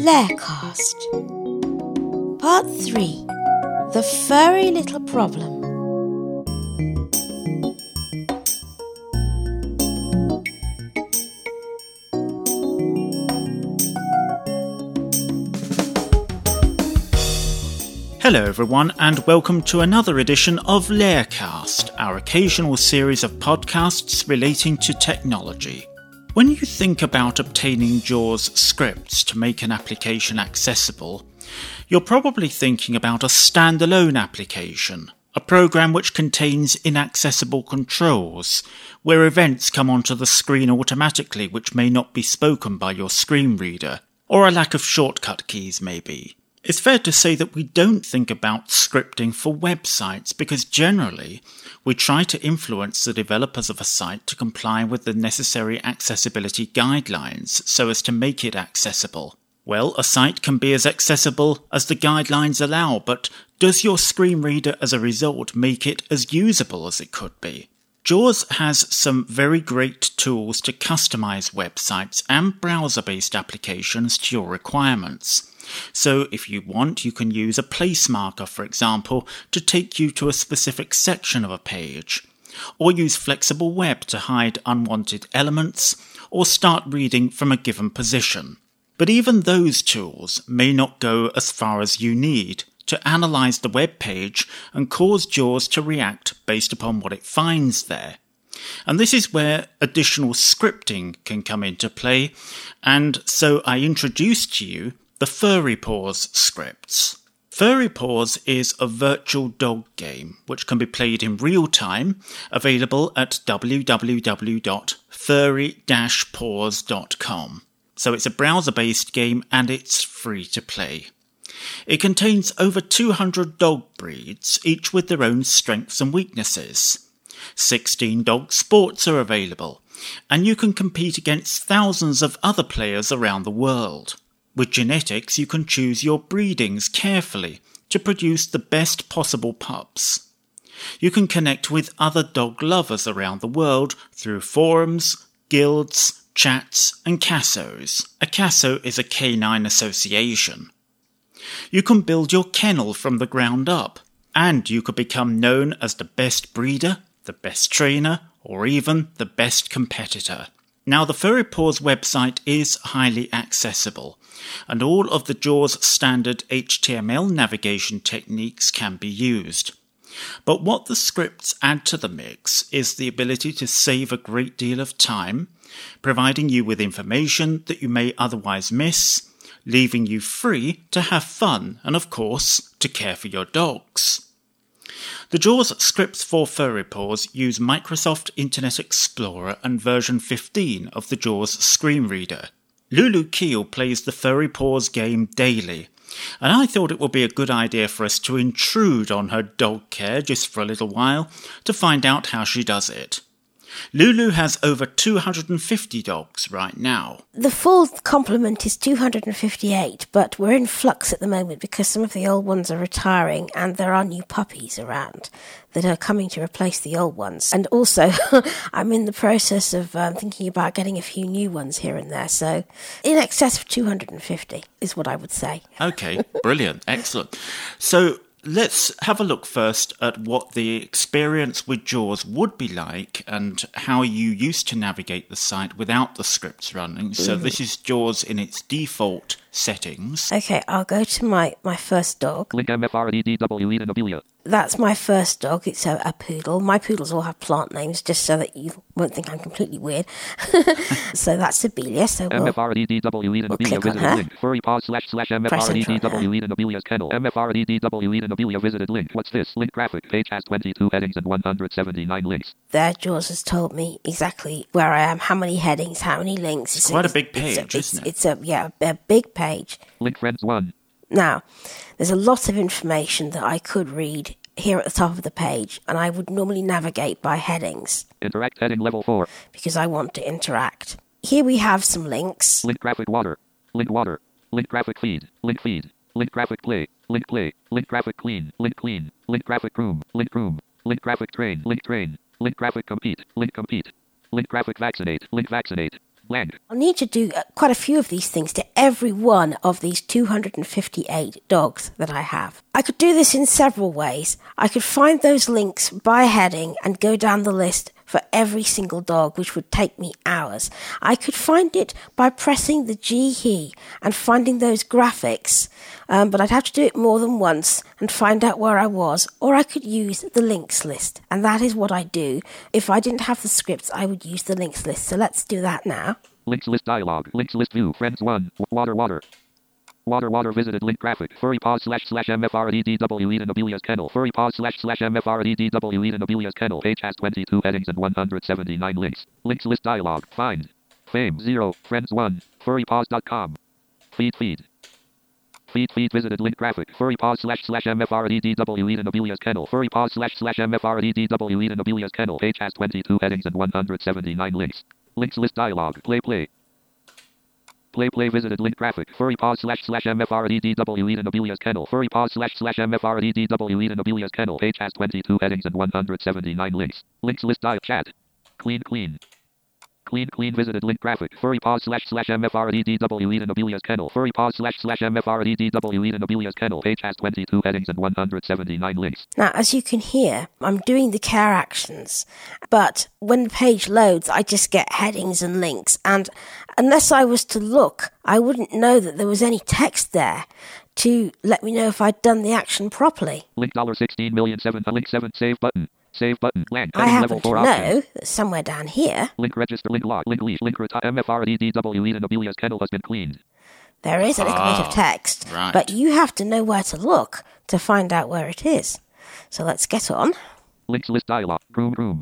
Laircast. Part 3. The Furry Little Problem. Hello everyone, and welcome to another edition of Laircast, our occasional series of podcasts relating to technology. When you think about obtaining JAWS scripts to make an application accessible, you're probably thinking about a standalone application, a program which contains inaccessible controls, where events come onto the screen automatically which may not be spoken by your screen reader, or a lack of shortcut keys maybe. It's fair to say that we don't think about scripting for websites because generally we try to influence the developers of a site to comply with the necessary accessibility guidelines so as to make it accessible. Well, a site can be as accessible as the guidelines allow, but does your screen reader as a result make it as usable as it could be? JAWS has some very great tools to customize websites and browser-based applications to your requirements. So if you want, you can use a place marker, for example, to take you to a specific section of a page, or use flexible web to hide unwanted elements, or start reading from a given position. But even those tools may not go as far as you need to analyze the web page and cause JAWS to react based upon what it finds there. And this is where additional scripting can come into play, and so I introduced to you the FurryPaws scripts. FurryPaws is a virtual dog game which can be played in real time, available at www.furry-paws.com. So it's a browser-based game and it's free to play. It contains over 200 dog breeds, each with their own strengths and weaknesses. 16 dog sports are available, and you can compete against thousands of other players around the world. With genetics, you can choose your breedings carefully to produce the best possible pups. You can connect with other dog lovers around the world through forums, guilds, chats, and CASOs. A CASO is a canine association. You can build your kennel from the ground up, and you could become known as the best breeder, the best trainer, or even the best competitor. Now, the FurryPaws website is highly accessible, and all of the JAWS standard HTML navigation techniques can be used. But what the scripts add to the mix is the ability to save a great deal of time, providing you with information that you may otherwise miss, leaving you free to have fun and, of course, to care for your dogs. The JAWS scripts for FurryPaws use Microsoft Internet Explorer and version 15 of the JAWS screen reader. Lulu Keel plays the FurryPaws game daily, and I thought it would be a good idea for us to intrude on her dog care just for a little while to find out how she does it. Lulu has over 250 dogs right now. The full complement is 258, but we're in flux at the moment because some of the old ones are retiring and there are new puppies around that are coming to replace the old ones. And also, I'm in the process of thinking about getting a few new ones here and there. So in excess of 250 is what I would say. Okay, brilliant, excellent. So let's have a look first at what the experience with JAWS would be like and how you used to navigate the site without the scripts running. So this is JAWS in its default settings. Okay, I'll go to my first dog. Link MFREDWE. That's my first dog. It's a poodle. My poodles all have plant names, just so that you won't think I'm completely weird. So that's Abelia. So we'll click on her. Link. FurryPaws/MFREDWE kennel. MFREDWE visited link. What's this? Link graphic. Page has 22 headings and 179 links. There, JAWS has told me exactly where I am, how many headings, how many links. It's quite a big page, isn't it? It's a big page. Link friends 1. Now, there's a lot of information that I could read here at the top of the page, and I would normally navigate by headings. Interact heading level 4. Because I want to interact. Here we have some links. Link graphic water. Link water. Link graphic feed. Link feed. Link graphic play. Link play. Link graphic clean. Link clean. Link graphic room. Link room. Link graphic train. Link train. Link graphic compete. Link compete. Link graphic vaccinate. Link vaccinate. Blank. I'll need to do quite a few of these things to every one of these 258 dogs that I have. I could do this in several ways. I could find those links by heading and go down the list for every single dog, which would take me hours. I could find it by pressing the G key and finding those graphics, but I'd have to do it more than once and find out where I was, or I could use the links list, and that is what I do. If I didn't have the scripts, I would use the links list, so let's do that now. Links list dialog. Links list view. Friends 1. Water. Water visited link graphic. Furry paws / MFREDW Eden Abelia's kennel. Furry paws / MFREDW Eden Abelia's kennel. Page has 22 headings and 179 links. Links list dialog. Find. Fame 0. Friends 1. Furrypaws.com. Feed. Feed visited link graphic. Furry paws / MFREDW Eden Abelia's kennel. Furry paws / MFREDW Eden Abelia's kennel. Page has 22 headings and 179 links. Links list dialog. Play. Play visited link graphic. Furry paws / MFREDW Eden Abelia's kennel. Furry paws / MFREDW Eden Abelia's kennel. Page has 22 headings and 179 links. Links list dial chat. Clean visited link graphic. Furry paws / MFREDW Eden Abelia's kennel. Furry paws / MFREDW Eden Abelia's kennel. Page has 22 headings and 179 links. Now, as you can hear, I'm doing the care actions, but when the page loads, I just get headings and links, and unless I was to look, I wouldn't know that there was any text there to let me know if I'd done the action properly. Link $16,000,007. Link 7. Save button. Save button. Blank. I happen to know that somewhere down here, link register. Link log. Link leash. Link retire. MFREDW Eden Abelia's kennel has been cleaned. there is a little bit of text, right. but you have to know where to look to find out where it is. So let's get on. Links list dialog. Groom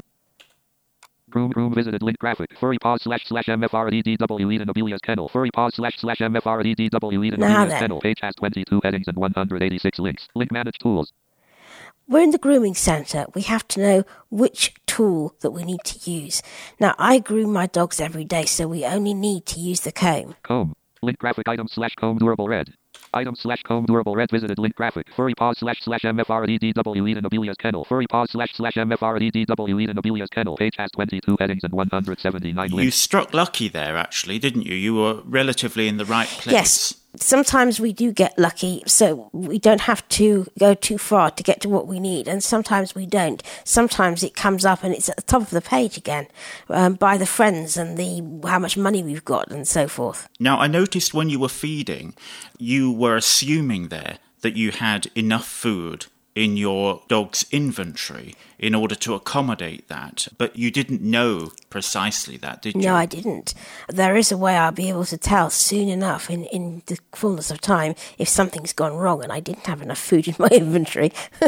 visited link graphic. Furry paws / MFREDW Eden Abelia's kennel. Furry paws / MFREDW Eden Abelia's kennel. Page has 22 headings and 186 links. Link manage tools. We're in the grooming centre. We have to know which tool that we need to use. Now, I groom my dogs every day, so we only need to use the comb. Comb. Link graphic item / comb durable red. Item / comb durable red visited link graphic. Furry paws / MFREDW Eden Abelia's kennel. Furry paws / MFREDW Eden Abelia's kennel. Page has 22 headings and 179 links. You struck lucky there, actually, didn't you? You were relatively in the right place. Yes. Sometimes we do get lucky, so we don't have to go too far to get to what we need, and sometimes we don't. Sometimes it comes up and it's at the top of the page again, by the friends and the how much money we've got and so forth. Now, I noticed when you were feeding, you were assuming there that you had enough food in your dog's inventory in order to accommodate that, but you didn't know precisely that, did you? No, I didn't. There is a way I'll be able to tell soon enough in the fullness of time if something's gone wrong and I didn't have enough food in my inventory.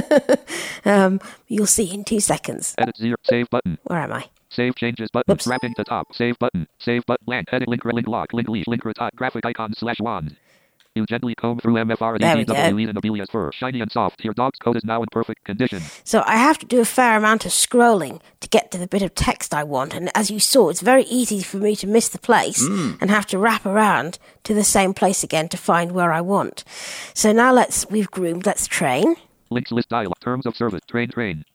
You'll see in 2 seconds. Edit 0. Save button. Where am I? Save changes button. Oops. Wrapping to top. Save button. Save button. Blank. Heading link lock. Link leash. Link retire. Graphic icon / wand. You gently comb through MFREDW Eden Abelia's fur. Shiny and soft. Your dog's coat is now in perfect condition. So I have to do a fair amount of scrolling to get to the bit of text I want. And as you saw, it's very easy for me to miss the place and have to wrap around to the same place again to find where I want. So now we've groomed, let's train. Links list dialog. Terms of service. Train.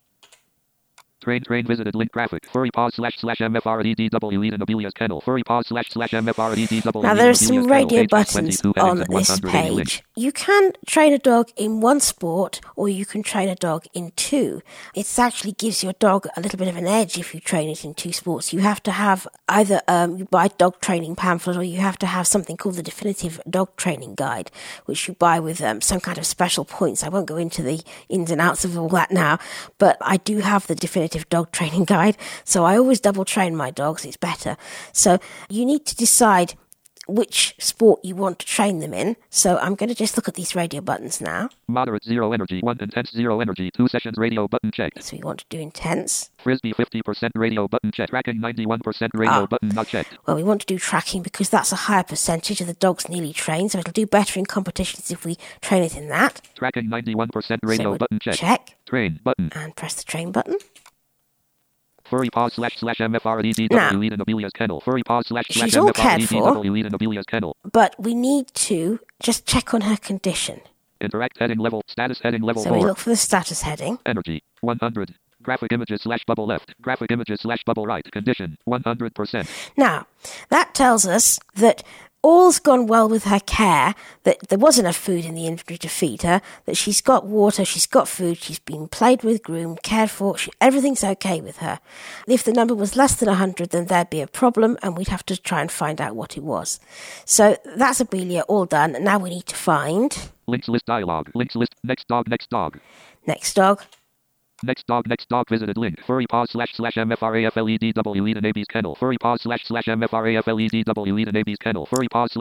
Train visited link graphic. Furry paws / MFREDW Eden Abelia's kennel. Furry paws / MFREDW. Now there are some radio buttons on this page. You can train a dog in one sport or you can train a dog in 2. It actually gives your dog a little bit of an edge if you train it in 2 sports. You have to have either you buy dog training pamphlet or you have to have something called the Definitive Dog Training Guide, which you buy with some kind of special points. I won't go into the ins and outs of all that now, but I do have the Definitive Dog Training Guide, so I always double train my dogs. It's better. So you need to decide which sport you want to train them in. So I'm going to just look at these radio buttons now. Moderate 0 energy, 1 intense 0 energy, 2 sessions radio button checked. So we want to do intense. Frisbee 50% radio button checked. Tracking 91% radio button not checked. Well, we want to do tracking because that's a higher percentage of the dog's nearly trained, so it'll do better in competitions if we train it in that. Tracking 91% radio so button checked. Check. Train button. And press the train button. Furry paws / MFREDW Eden Abelia's kennel. Furry paws / MFREDW Eden Abelia's kennel. But we need to just check on her condition. Interact heading level. Status heading level 4. So we look for the status heading. Energy 100. Graphic images / bubble left. Graphic images / bubble right. Condition 100%. Now, that tells us that all's gone well with her care, that there was enough food in the inventory to feed her, that she's got water, she's got food, she's been played with, groomed, cared for, everything's okay with her. If the number was less than 100, then there'd be a problem and we'd have to try and find out what it was. So that's Abelia all done. Now we need to find... Links list dialog. Links list. Next dog. Next dog. Next dog. Next dog visited link. Furry paws / MFRAFLEDW Eden Abies Kennel. Furry paws / MFRAFLEDW Eden Abies Kennel. Furry paws /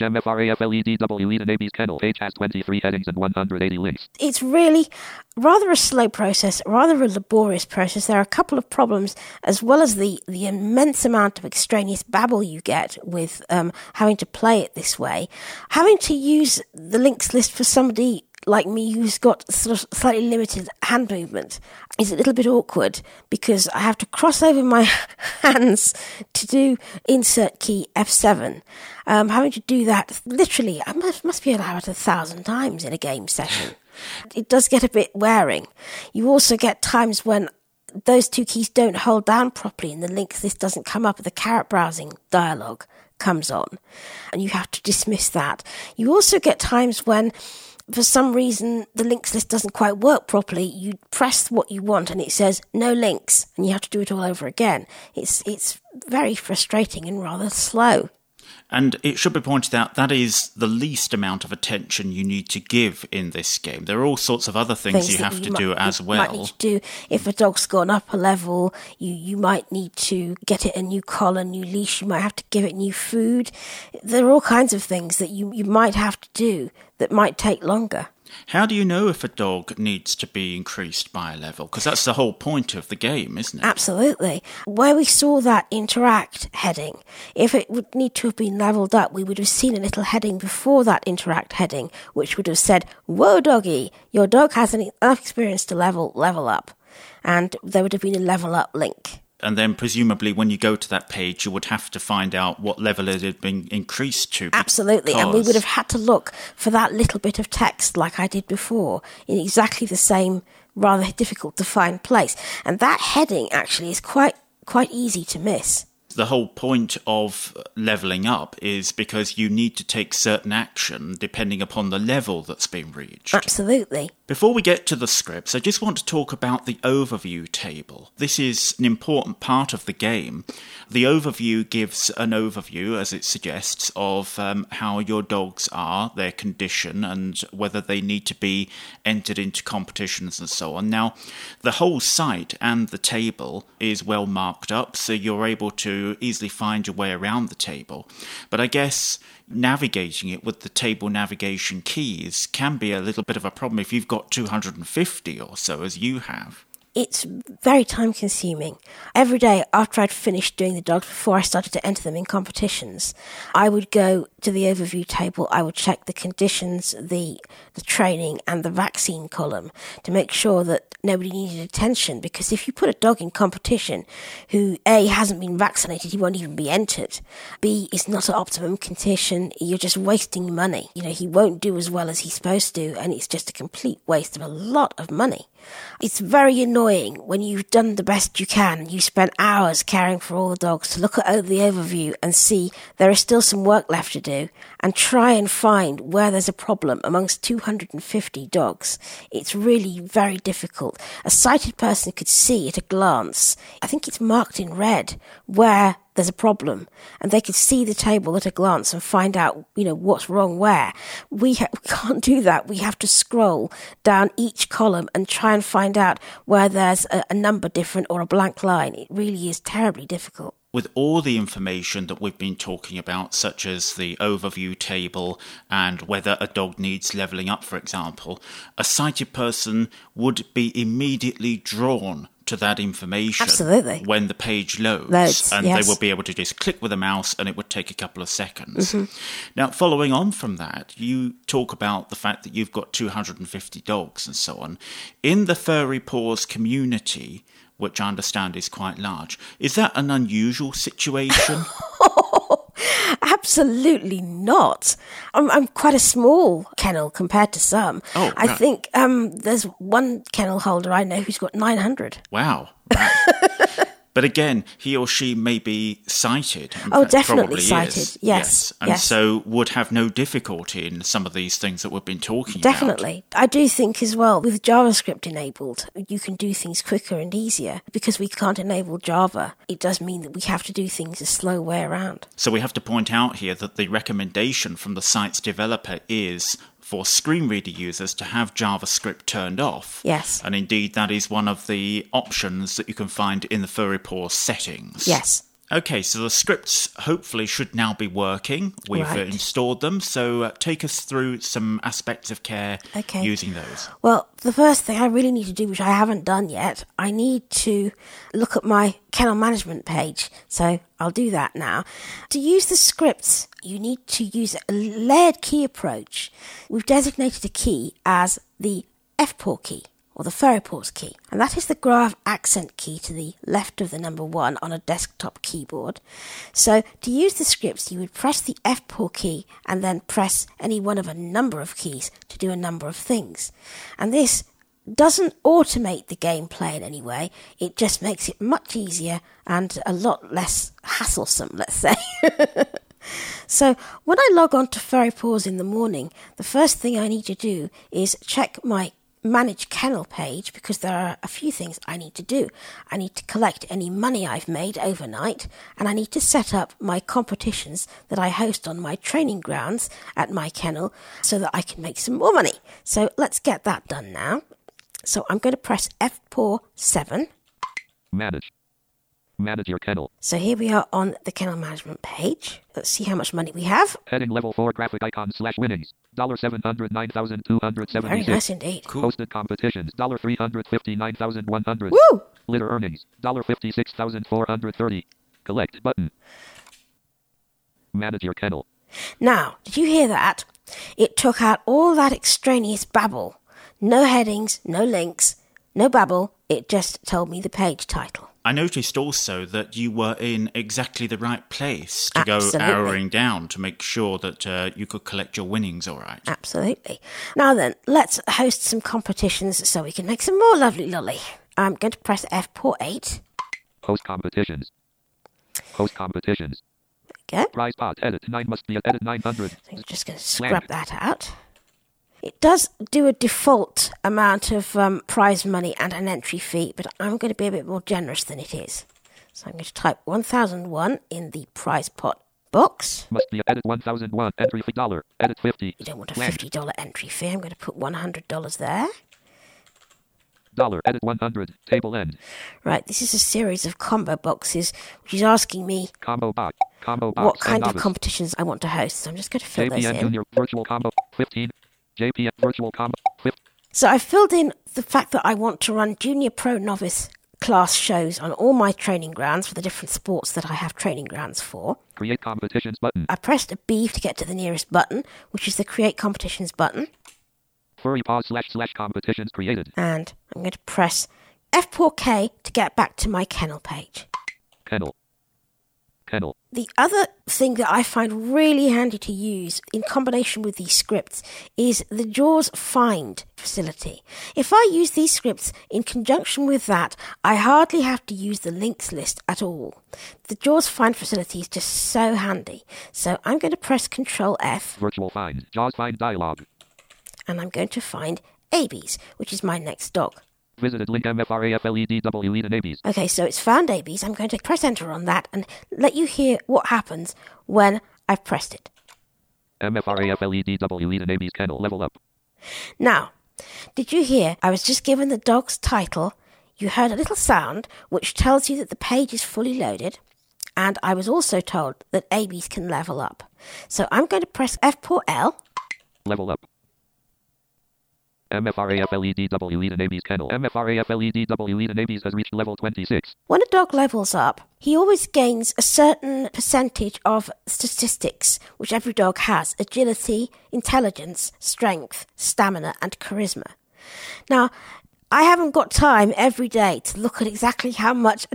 MFRAFLEDW Eden Abies Kennel. Page has 23 headings and 180 links. It's really rather a slow process, rather a laborious process. There are a couple of problems, as well as the immense amount of extraneous babble you get with having to play it this way. Having to use the links list for somebody like me who's got sort of slightly limited hand movement is a little bit awkward because I have to cross over my hands to do insert key F7. Having to do that literally, I must be able to have it 1,000 times in a game session. It does get a bit wearing. You also get times when those two keys don't hold down properly and the links list doesn't come up, the caret browsing dialog comes on and you have to dismiss that. You also get times when for some reason the links list doesn't quite work properly. You press what you want and it says no links and you have to do it all over again. It's very frustrating and rather slow. And it should be pointed out that is the least amount of attention you need to give in this game. There are all sorts of other things you have to do as well. You might need to do, if a dog's gone up a level, you might need to get it a new collar, new leash, you might have to give it new food. There are all kinds of things that you might have to do that might take longer. How do you know if a dog needs to be increased by a level? Because that's the whole point of the game, isn't it? Absolutely. Where we saw that interact heading, if it would need to have been levelled up, we would have seen a little heading before that interact heading, which would have said, whoa, doggy, your dog has enough experience to level up. And there would have been a level up link. And then presumably when you go to that page, you would have to find out what level it had been increased to. Absolutely. And we would have had to look for that little bit of text like I did before in exactly the same rather difficult to find place. And that heading actually is quite easy to miss. The whole point of levelling up is because you need to take certain action depending upon the level that's been reached. Absolutely. Before we get to the scripts, I just want to talk about the overview table. This is an important part of the game. The overview gives an overview, as it suggests, of how your dogs are, their condition, and whether they need to be entered into competitions and so on. Now, the whole site and the table is well marked up, so you're able to easily find your way around the table. But I guess navigating it with the table navigation keys can be a little bit of a problem if you've got 250 or so, as you have. It's very time consuming. Every day after I'd finished doing the dogs, before I started to enter them in competitions, I would go to the overview table, I would check the conditions, the training and the vaccine column to make sure that nobody needed attention, because if you put a dog in competition who A, hasn't been vaccinated, he won't even be entered, B, is not at optimum condition, you're just wasting money. He won't do as well as he's supposed to, and it's just a complete waste of a lot of money. It's very annoying when you've done the best you can, you spent hours caring for all the dogs, to look at the overview and see there is still some work left to do and try and find where there's a problem amongst 250 dogs. It's really very difficult. A sighted person could see at a glance, I think it's marked in red, where there's a problem, and they could see the table at a glance and find out, what's wrong where. We can't do that. We have to scroll down each column and try and find out where there's a number different or a blank line. It really is terribly difficult. With all the information that we've been talking about, such as the overview table and whether a dog needs levelling up, for example, a sighted person would be immediately drawn to that information. Absolutely. When the page loads, yes. They will be able to just click with a mouse and it would take a couple of seconds. Mm-hmm. Now, following on from that, you talk about the fact that you've got 250 dogs and so on. In the Furry Paws community, which I understand is quite large, is that an unusual situation? Absolutely not. I'm quite a small kennel compared to some. Oh, I right. think there's one kennel holder I know who's got 900. Wow. Right. But again, he or she may be sighted. In Oh, fact, definitely probably sighted. is. Yes, And yes. so would have no difficulty in some of these things that we've been talking Definitely. I do think as well, with JavaScript enabled, you can do things quicker and easier. Because we can't enable Java, it does mean that we have to do things a slow way around. So we have to point out here that the recommendation from the site's developer is for screen reader users to have JavaScript turned off. Yes. And indeed, that is one of the options that you can find in the FurryPaws settings. Yes. Okay, so the scripts hopefully should now be working. We've Right. installed them, so take us through some aspects of care Okay. using those. Well, the first thing I really need to do, which I haven't done yet, I need to look at my kennel management page. So I'll do that now. To use the scripts, you need to use a layered key approach. We've designated a key as the FPAW key, or the FurryPaws key. And that is the graph accent key to the left of the number 1 on a desktop keyboard. So to use the scripts, you would press the FPAW key and then press any one of a number of keys to do a number of things. And this doesn't automate the gameplay in any way. It just makes it much easier and a lot less hasslesome, let's say. So when I log on to FurryPaws in the morning, the first thing I need to do is check my Manage Kennel page, because there are a few things I need to do. I need to collect any money I've made overnight, and I need to set up my competitions that I host on my training grounds at my kennel so that I can make some more money. So let's get that done now. So I'm going to press FPAW 7. Manage your kennel. So here we are on the kennel management page. Let's see how much money we have. Heading level 4 graphic icon / winnings. $709,276. Very nice indeed. Hosted competitions. $359,100. Woo! Litter earnings. $56,430. Collect button. Manage your kennel. Now, did you hear that? It took out all that extraneous babble. No headings, no links, no babble. It just told me the page title. I noticed also that you were in exactly the right place to Absolutely. go arrowing down to make sure that you could collect your winnings all right. Absolutely. Now then, let's host some competitions so we can make some more lovely lolly. I'm going to press FPAW 8. Host competitions. Host competitions. Okay. Prize pot. Edit 9 must be edit 900. So I'm just going to scrub that out. It does do a default amount of prize money and an entry fee, but I'm going to be a bit more generous than it is. So I'm going to type 1001 in the prize pot box. Must be edit 1001. Entry fee $. Edit 50. You don't want a $50 entry fee. I'm going to put $100 there. Edit 100. Table end. Right, this is a series of combo boxes, which is asking me Combo box. Combo box. what kind of novice. competitions I want to host. So I'm just going to fill those JPN in. Junior Virtual Combo 15. JPN Virtual Combo 15. So I filled in the fact that I want to run Junior Pro Novice class shows on all my training grounds for the different sports that I have training grounds for. Create competitions button. I pressed a B to get to the nearest button, which is the Create Competitions button. FurryPaws / competitions created. And I'm going to press FPAW K to get back to my kennel page. Kennel. The other thing that I find really handy to use in combination with these scripts is the JAWS Find facility. If I use these scripts in conjunction with that, I hardly have to use the links list at all. The JAWS Find facility is just so handy. So I'm going to press Control F. Virtual find. JAWS find dialog. And I'm going to find Abies, which is my next dog. Visited link MFRAFLEDW Eden Abies. Okay, so it's found Abies. I'm going to press enter on that and let you hear what happens when I've pressed it. MFRAFLEDW Eden Abies kennel level up. Now, did you hear I was just given the dog's title? You heard a little sound which tells you that the page is fully loaded, and I was also told that Abies can level up. So I'm going to press FPAW L. Level up. MFRAFLEDW Eden Abies kennel. MFRAFLEDW Eden Abies has reached level 26. When a dog levels up, he always gains a certain percentage of statistics, which every dog has: agility, intelligence, strength, stamina, and charisma. Now, I haven't got time every day to look at exactly how much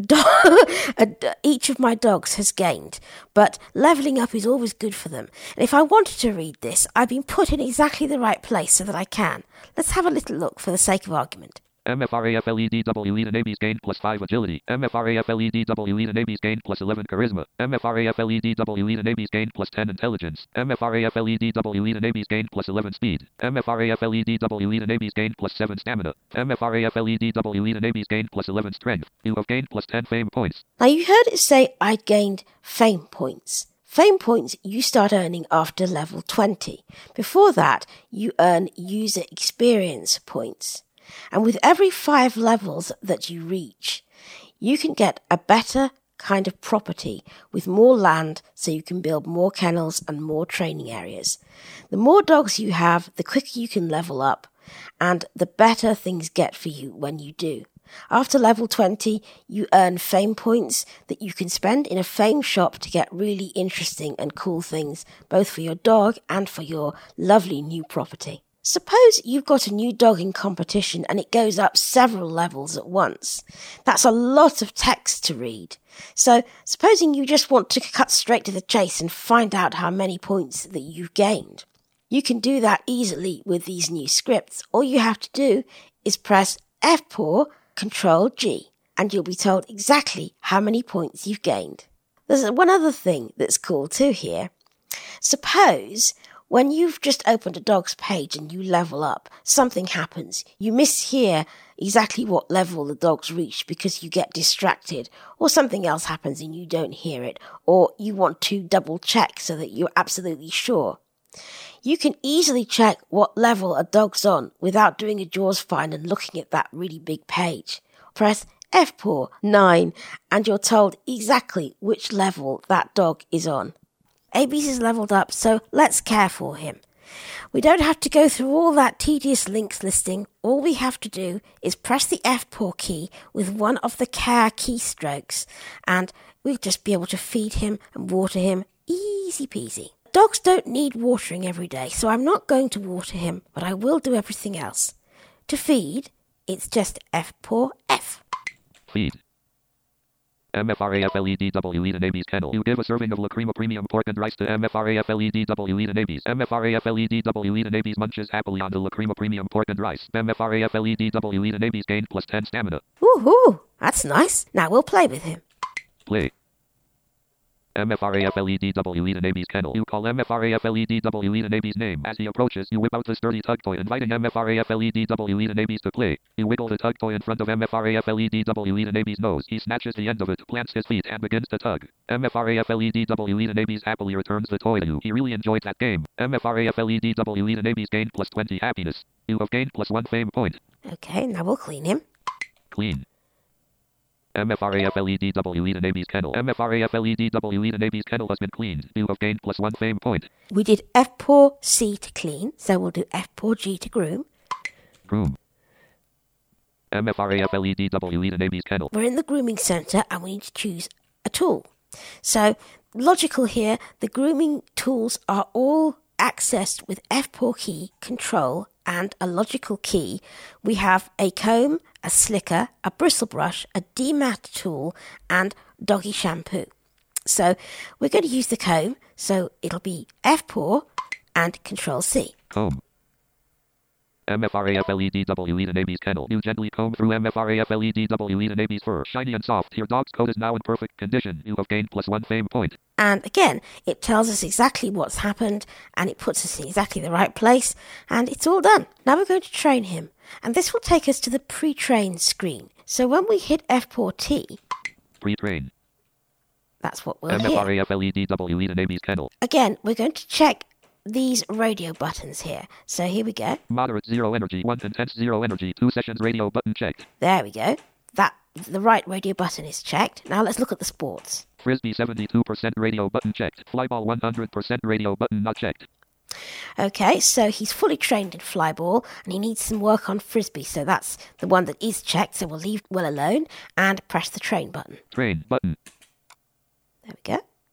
each of my dogs has gained, but levelling up is always good for them. And if I wanted to read this, I've been put in exactly the right place so that I can. Let's have a little look for the sake of argument. MFRAFLEDW Eden Ames gained plus 5 agility. MFRAFLEDW Eden Ames gained plus 11 charisma. MFRAFLEDW Eden Ames gained plus 10 intelligence. MFRAFLEDW Eden Ames gained plus 11 speed. MFRAFLEDW Eden Ames gained plus 7 stamina. MFRAFLEDW Eden Ames gained plus 11 strength. You have gained plus 10 fame points. Now you heard it say I gained fame points. Fame points you start earning after level 20. Before that, you earn user experience points. And with every 5 levels that you reach, you can get a better kind of property with more land so you can build more kennels and more training areas. The more dogs you have, the quicker you can level up and the better things get for you when you do. After level 20, you earn fame points that you can spend in a fame shop to get really interesting and cool things, both for your dog and for your lovely new property. Suppose you've got a new dog in competition and it goes up several levels at once. That's a lot of text to read. So, supposing you just want to cut straight to the chase and find out how many points that you've gained. You can do that easily with these new scripts. All you have to do is press F4, Control G, and you'll be told exactly how many points you've gained. There's one other thing that's cool too here. Suppose when you've just opened a dog's page and you level up, something happens. You mishear exactly what level the dog's reached because you get distracted, or something else happens and you don't hear it, or you want to double check so that you're absolutely sure. You can easily check what level a dog's on without doing a JAWS find and looking at that really big page. Press F4 9 and you're told exactly which level that dog is on. AB's is leveled up, so let's care for him. We don't have to go through all that tedious links listing. All we have to do is press the F4 key with one of the care keystrokes, and we'll just be able to feed him and water him easy peasy. Dogs don't need watering every day, so I'm not going to water him, but I will do everything else. To feed, it's just F4 F. Feed. MFRAFLEDW Eden Ames Kennel. You give a serving of La Crema Premium Pork and Rice to MFRAFLEDW Eden Ames. MFRAFLEDW Eden Ames munches happily on the La Crema Premium Pork and Rice. MFRAFLEDW Eden Ames gained plus 10 stamina. Woohoo! That's nice. Now we'll play with him. Play. MFRAFLEDW Eden Ames Kennel. You call MFRAFLEDW Eden Ames name. As he approaches, you whip out the sturdy tug toy, inviting MFRAFLEDW Eden Ames to play. You wiggle the tug toy in front of MFRAFLEDW Eden Ames' nose. He snatches the end of it, plants his feet, and begins to tug. MFRAFLEDW Eden Ames happily returns the toy to you. He really enjoyed that game. MFRAFLEDW Eden Ames gained plus 20 happiness. You have gained plus 1 fame point. Okay, now we'll clean him. Clean. MFRAFLEDW Eden Ames Kennel. MFRAFLEDW Eden Ames Kennel has been cleaned. You have gained plus 1 fame point. We did F4 C to clean, so we'll do F4 G to groom. Groom. MFRAFLEDW Eden Ames Kennel. We're in the grooming centre and we need to choose a tool. So, logical here, the grooming tools are all accessed with F4 key, control, and a logical key. We have a comb, a slicker, a bristle brush, a demat tool, and doggy shampoo. So we're going to use the comb, so it'll be F4 and Control C. Comb. MFRAFLEDW Eden Ames Kennel. You gently comb through MFRAFLEDW Eden Ames fur, shiny and soft. Your dog's coat is now in perfect condition. You have gained plus 1 fame point. And again, it tells us exactly what's happened, and it puts us in exactly the right place, and it's all done. Now we're going to train him, and this will take us to the pre-train screen. So when we hit F4T, pre-train. That's what we'll hear. MFRAFLEDW Eden Ames Kennel. Again, we're going to check these radio buttons here. So here we go. Moderate 0 energy, 1 intense 0 energy, 2 sessions radio button checked. There we go. The right radio button is checked. Now let's look at the sports. Frisbee 72% radio button checked. Flyball 100% radio button not checked. Okay, so he's fully trained in flyball and he needs some work on frisbee. So that's the one that is checked. So we'll leave well alone and press the train button. Train button. There we go.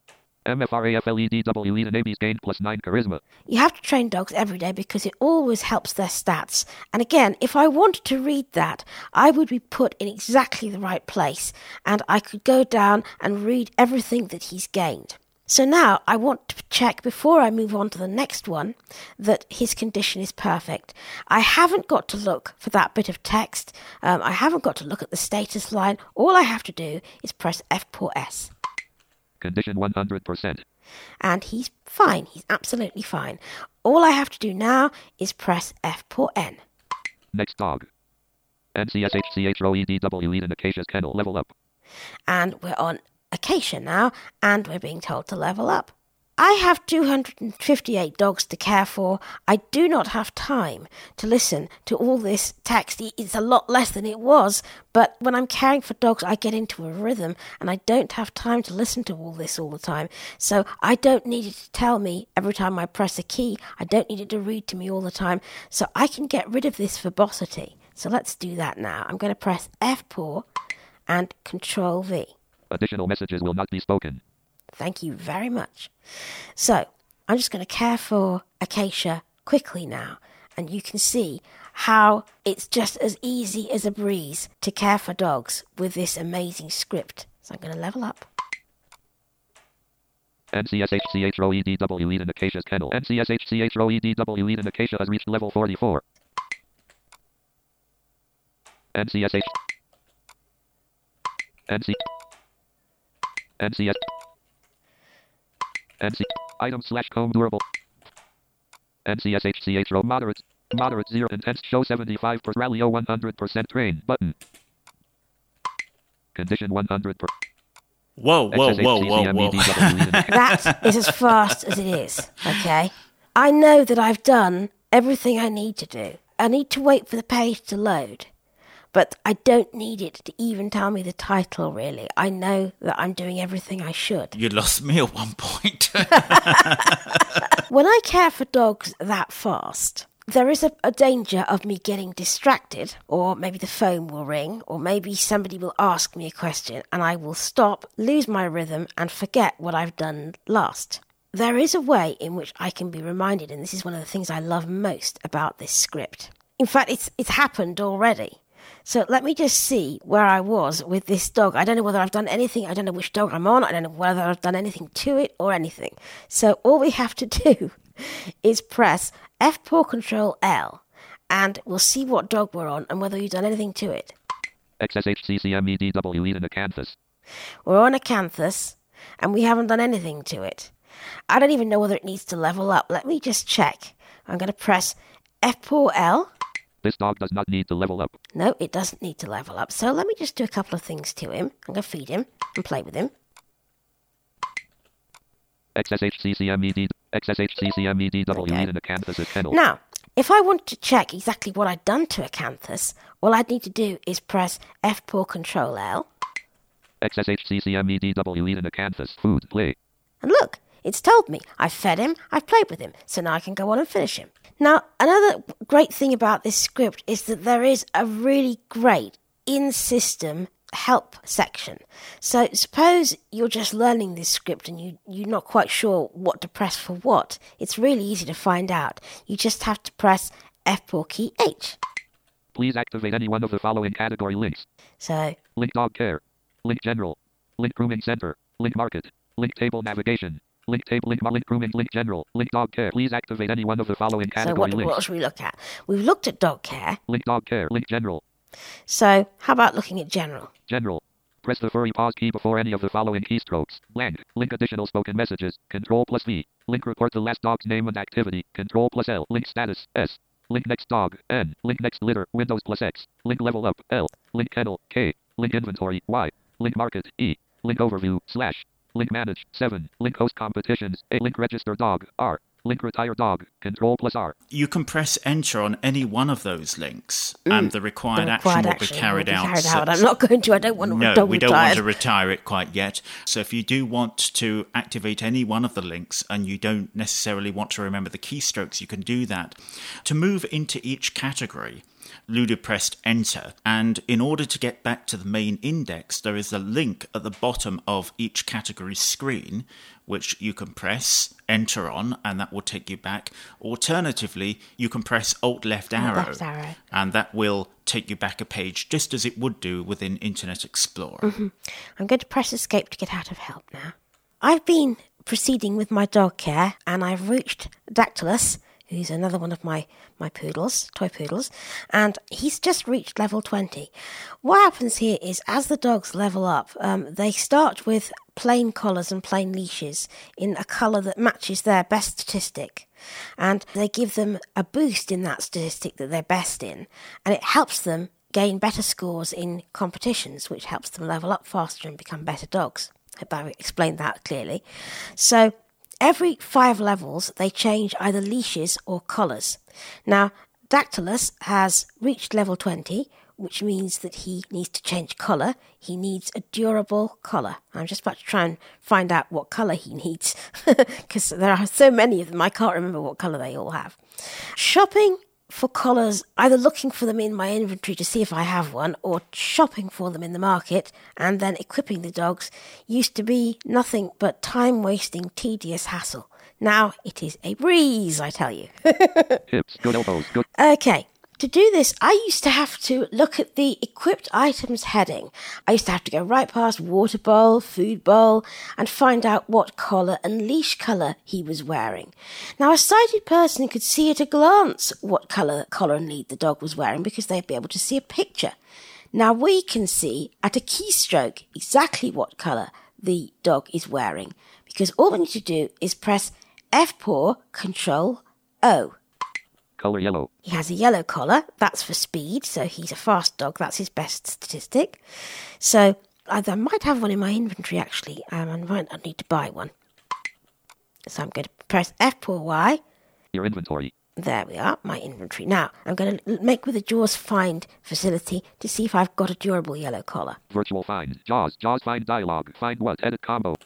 MFRAFLEDW Eden AB's gained +9 charisma. You have to train dogs every day because it always helps their stats. And again, if I wanted to read that, I would be put in exactly the right place and I could go down and read everything that he's gained. So now I want to check before I move on to the next one that his condition is perfect. I haven't got to look for that bit of text. I haven't got to look at the status line. All I have to do is press F4S. Condition 100%. And he's fine. He's absolutely fine. All I have to do now is press F4N. Next dog. NCSHCHROEDW Eden Acacia's kennel. Level up. And we're on Acacia now, and we're being told to level up. I have 258 dogs to care for. I do not have time to listen to all this text. It's a lot less than it was, but when I'm caring for dogs, I get into a rhythm, and I don't have time to listen to all this all the time. So I don't need it to tell me every time I press a key. I don't need it to read to me all the time. So I can get rid of this verbosity. So let's do that now. I'm going to press F4 and Control V. Additional messages will not be spoken. Thank you very much. So, I'm just going to care for Acacia quickly now, and you can see how it's just as easy as a breeze to care for dogs with this amazing script. So I'm going to level up. NCSHCHROEDW Eden Acacia's kennel. NCSHCHROEDW Eden Acacia has reached level 44. NCS item / comb durable. NCSHCHRO moderate 0 intense show 75% rallyo 100% train button. Condition 100%. Whoa. That is as fast as it is, okay? I know that I've done everything I need to do. I need to wait for the page to load. But I don't need it to even tell me the title, really. I know that I'm doing everything I should. You lost me at one point. When I care for dogs that fast, there is a danger of me getting distracted, or maybe the phone will ring, or maybe somebody will ask me a question, and I will stop, lose my rhythm, and forget what I've done last. There is a way in which I can be reminded, and this is one of the things I love most about this script. In fact, it's happened already. So let me just see where I was with this dog. I don't know whether I've done anything. I don't know which dog I'm on. I don't know whether I've done anything to it or anything. So all we have to do is press F4 Control L, and we'll see what dog we're on and whether you've done anything to it. XSHCCMEDW Eden Acanthus. We're on Acanthus, and we haven't done anything to it. I don't even know whether it needs to level up. Let me just check. I'm going to press F4 L. This dog does not need to level up. No, it doesn't need to level up. So let me just do a couple of things to him. I'm going to feed him and play with him. XSHCCMEDW Eden Acanthus' kennel. Now, if I want to check exactly what I'd done to Acanthus, all I'd need to do is press F4 Control L. XSHCCMEDW Eden Acanthus. Food. Play. And look, it's told me. I've fed him, I've played with him, so now I can go on and finish him. Now, another great thing about this script is that there is a really great in-system help section. So suppose you're just learning this script and you're not quite sure what to press for what. It's really easy to find out. You just have to press F4 key H. Please activate any one of the following category links. So, Link dog care. Link general. Link grooming center. Link market. Link table navigation. Link table, link grooming, link general, link dog care. Please activate any one of the following category links. What should we look at? We've looked at dog care. Link dog care, link general. So, how about looking at general? General. Press the furry pause key before any of the following keystrokes. Blank. Link additional spoken messages. Control+V. Link report the last dog's name and activity. Control+L. Link status. S. Link next dog. N. Link next litter. Windows+X. Link level up. L. Link kennel. K. Link inventory. Y. Link market. E. Link overview. / Link manage. 7. Link host competitions. A. Link register dog. R. Link retire dog. Control+R. You can press enter on any one of those links, and the required action will be carried out. I'm not going to. I don't want to. No, we don't want to retire it quite yet. So if you do want to activate any one of the links, and you don't necessarily want to remember the keystrokes, you can do that. To move into each category, Ludo pressed enter, and in order to get back to the main index, there is a link at the bottom of each category screen, which you can press enter on, and that will take you back. Alternatively, you can press Alt left arrow, and that will take you back a page, just as it would do within Internet Explorer. Mm-hmm. I'm going to press escape to get out of help now. I've been proceeding with my dog care, and I've reached Dactylus, who's another one of my poodles, toy poodles, and he's just reached level 20. What happens here is, as the dogs level up, they start with plain collars and plain leashes in a colour that matches their best statistic, and they give them a boost in that statistic that they're best in, and it helps them gain better scores in competitions, which helps them level up faster and become better dogs. I hope I explained that clearly. So every 5 levels, they change either leashes or collars. Now, Dactylus has reached level 20, which means that he needs to change colour. He needs a durable collar. I'm just about to try and find out what colour he needs, because there are so many of them, I can't remember what colour they all have. Shopping for collars, either looking for them in my inventory to see if I have one, or shopping for them in the market and then equipping the dogs, used to be nothing but time-wasting, tedious hassle. Now it is a breeze, I tell you. Hips, good elbows, good. Okay. To do this, I used to have to look at the equipped items heading. I used to have to go right past water bowl, food bowl, and find out what collar and leash colour he was wearing. Now, a sighted person could see at a glance what collar and lead the dog was wearing, because they'd be able to see a picture. Now, we can see at a keystroke exactly what colour the dog is wearing, because all we need to do is press F-paw, Control O. Color yellow. He has a yellow collar. That's for speed, so he's a fast dog. That's his best statistic. So I might have one in my inventory, actually. I might need to buy one. So I'm going to press F-paw Y. Your inventory. There we are, my inventory. Now, I'm going to make with the JAWS Find facility to see if I've got a durable yellow collar. Virtual find. JAWS find dialog. Find what? Edit combo.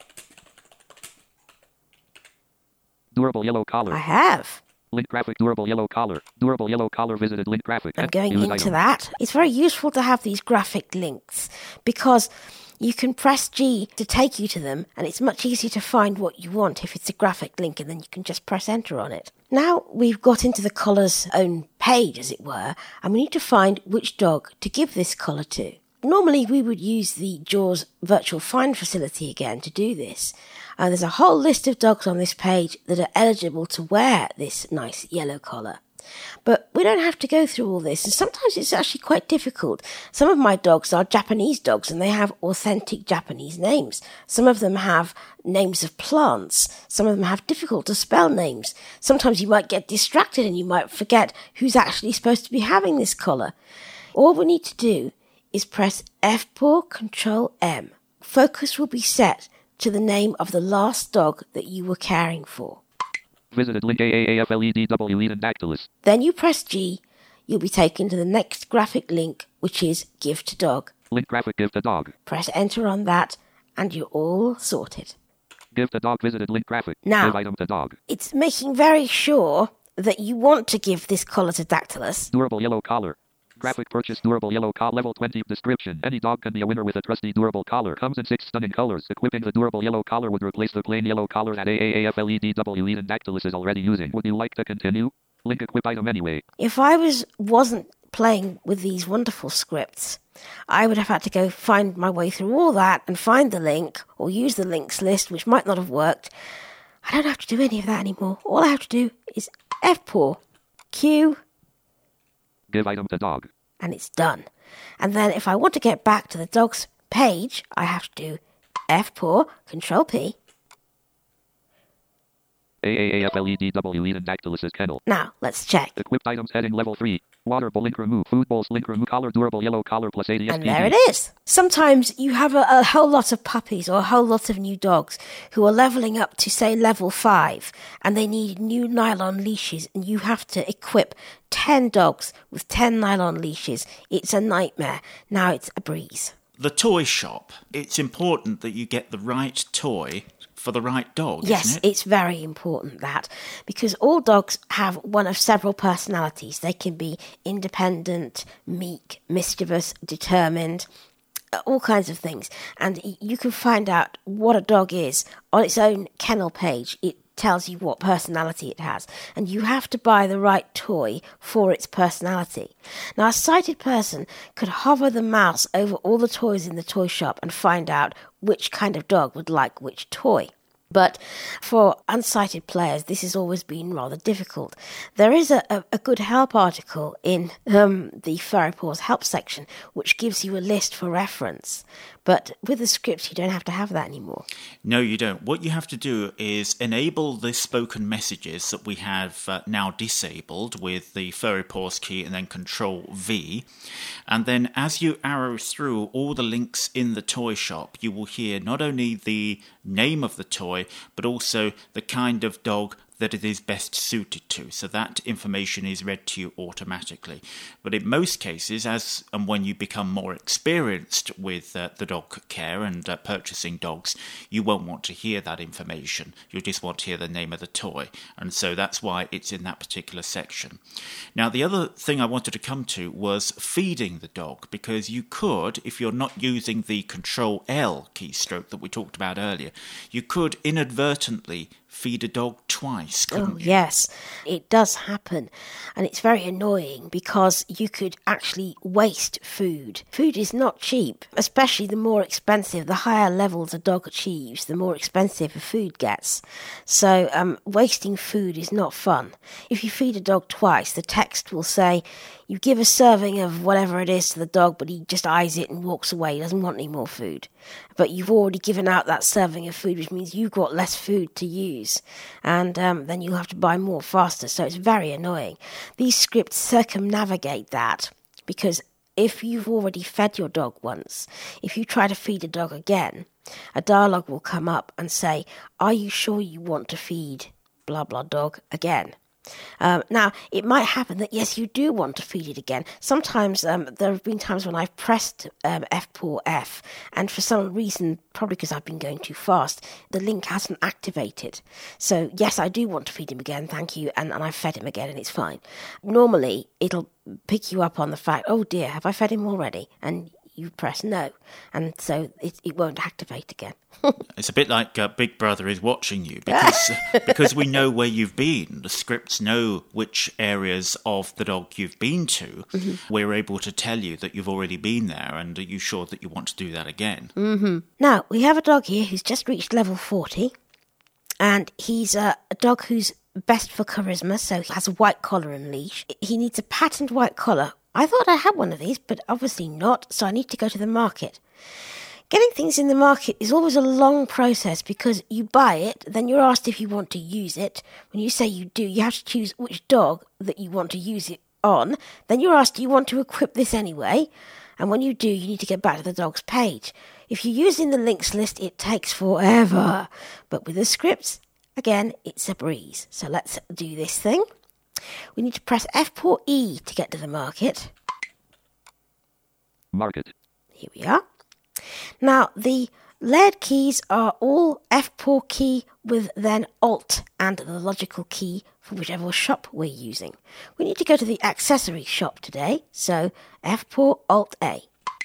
Durable yellow collar. I have. Link graphic, durable yellow collar. Durable yellow collar visited link graphic. I'm going into that. It's very useful to have these graphic links, because you can press G to take you to them, and it's much easier to find what you want if it's a graphic link, and then you can just press enter on it. Now we've got into the collar's own page, as it were, and we need to find which dog to give this collar to. Normally we would use the JAWS Virtual Find facility again to do this. There's a whole list of dogs on this page that are eligible to wear this nice yellow collar. But we don't have to go through all this, and sometimes it's actually quite difficult. Some of my dogs are Japanese dogs, and they have authentic Japanese names. Some of them have names of plants. Some of them have difficult to spell names. Sometimes you might get distracted and you might forget who's actually supposed to be having this collar. All we need to do is press F-paw, Control M. Focus will be set to the name of the last dog that you were caring for. Visited link AAAFLEDW Eden Dactylus. Then you press G. You'll be taken to the next graphic link, which is Give to Dog. Link graphic, give to dog. Press enter on that, and you're all sorted. Give to dog, visited link graphic. Now, give item to dog. It's making very sure that you want to give this collar to Dactylus. Durable yellow collar. Graphic purchase durable yellow collar. Level 20 description. Any dog can be a winner with a trusty durable collar. Comes in 6 stunning colors. Equipping the durable yellow collar would replace the plain yellow collar that AAAFLEDW Eden Dactylus is already using. Would you like to continue? Link equip item anyway. If I wasn't playing with these wonderful scripts, I would have had to go find my way through all that and find the link, or use the links list, which might not have worked. I don't have to do any of that anymore. All I have to do is F-paw, Q, give item to dog. And it's done. And then if I want to get back to the dog's page, I have to do F-paw, Control P. AAAFLEDW Eden Dactylus' kennel. Now, let's check. Equipped items heading level 3. Water bowl link remove. Food bowls link remove. Collar durable yellow collar plus ADS. And there it is. Sometimes you have a whole lot of puppies or a whole lot of new dogs who are leveling up to, say, level 5, and they need new nylon leashes, and you have to equip 10 dogs with 10 nylon leashes. It's a nightmare. Now it's a breeze. The toy shop. It's important that you get the right toy for the right dog, yes, isn't it? It's very important that, because all dogs have one of several personalities. They can be independent, meek, mischievous, determined, all kinds of things. And you can find out what a dog is on its own kennel page. It tells you what personality it has, and you have to buy the right toy for its personality. Now, a sighted person could hover the mouse over all the toys in the toy shop and find out which kind of dog would like which toy. But for unsighted players, this has always been rather difficult. There is a good help article in the Furry Paws help section, which gives you a list for reference. But with the scripts, you don't have to have that anymore. No, you don't. What you have to do is enable the spoken messages that we have now disabled with the Furry Paws key and then Control V. And then as you arrow through all the links in the toy shop, you will hear not only the name of the toy, but also the kind of dog that it is best suited to. So that information is read to you automatically. But in most cases, as and when you become more experienced with the dog care and purchasing dogs, you won't want to hear that information. You'll just want to hear the name of the toy. And so that's why it's in that particular section. Now, the other thing I wanted to come to was feeding the dog, because you could, if you're not using the Control L keystroke that we talked about earlier, you could inadvertently feed a dog twice, couldn't you? Yes, it does happen. And it's very annoying because you could actually waste food. Food is not cheap, especially the more expensive, the higher levels a dog achieves, the more expensive the food gets. So wasting food is not fun. If you feed a dog twice, the text will say, you give a serving of whatever it is to the dog, but he just eyes it and walks away. He doesn't want any more food. But you've already given out that serving of food, which means you've got less food to use. And then you'll have to buy more faster. So it's very annoying. These scripts circumnavigate that, because if you've already fed your dog once, if you try to feed a dog again, a dialogue will come up and say, are you sure you want to feed blah blah dog again? Now, it might happen that, yes, you do want to feed it again. Sometimes there have been times when I've pressed F4F, and for some reason, probably because I've been going too fast, the link hasn't activated. So, yes, I do want to feed him again, thank you, and I've fed him again, and it's fine. Normally, it'll pick you up on the fact, oh dear, have I fed him already? And you press no, and so it won't activate again. It's a bit like Big Brother is watching you, because we know where you've been. The scripts know which areas of the dog you've been to. Mm-hmm. We're able to tell you that you've already been there, and are you sure that you want to do that again? Mm-hmm. Now, we have a dog here who's just reached level 40, and he's a dog who's best for charisma, so he has a white collar and leash. He needs a patterned white collar. I thought I had one of these, but obviously not, so I need to go to the market. Getting things in the market is always a long process, because you buy it, then you're asked if you want to use it. When you say you do, you have to choose which dog that you want to use it on. Then you're asked, do you want to equip this anyway? And when you do, you need to get back to the dog's page. If you're using the links list, it takes forever. But with the scripts, again, it's a breeze. So let's do this thing. We need to press F4E to get to the market. Market. Here we are. Now, the layered keys are all F4 key with then Alt and the logical key for whichever shop we're using. We need to go to the accessory shop today, so F4 Alt A.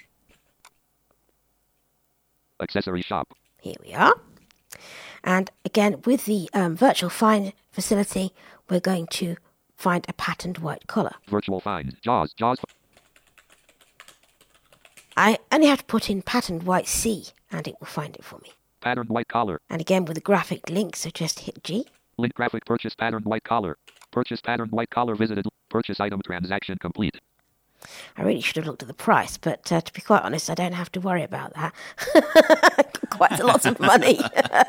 Accessory shop. Here we are. And again, with the virtual find facility, we're going to find a patterned white collar. Virtual find. Jaws. I only have to put in patterned white C, and it will find it for me. Patterned white collar. And again with a graphic link, so just hit G. Link graphic purchase patterned white collar. Purchase patterned white collar visited. Purchase item transaction complete. I really should have looked at the price, but to be quite honest, I don't have to worry about that. Quite a lot of money.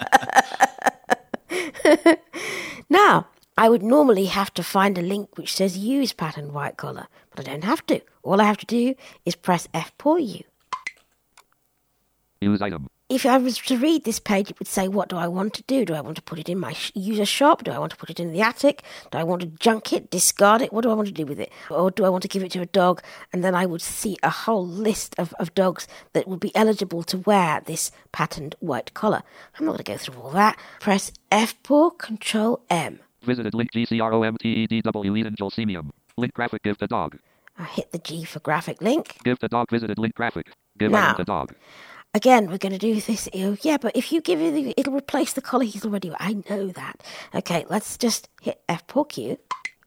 Now, I would normally have to find a link which says use patterned white collar, but I don't have to. All I have to do is press F4U. Use item. if I was to read this page, it would say, what do I want to do? Do I want to put it in my user shop? Do I want to put it in the attic? Do I want to junk it, discard it? What do I want to do with it? Or do I want to give it to a dog? And then I would see a whole list of dogs that would be eligible to wear this patterned white collar. I'm not going to go through all that. Press F4, Control M. Visited link GCROMTEDW Eden Jolsemium. Link graphic give to dog. I hit the G for graphic link. Give to dog visited link graphic. Give Now, item to dog. Again, we're going to do this. Yeah, but if you give it, it'll replace the collar he's already. I know that. Okay, let's just hit F4 Q.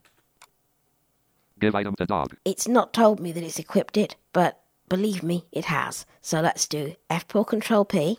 Give item to dog. It's not told me that it's equipped it, but believe me, it has. So let's do F4 Control P.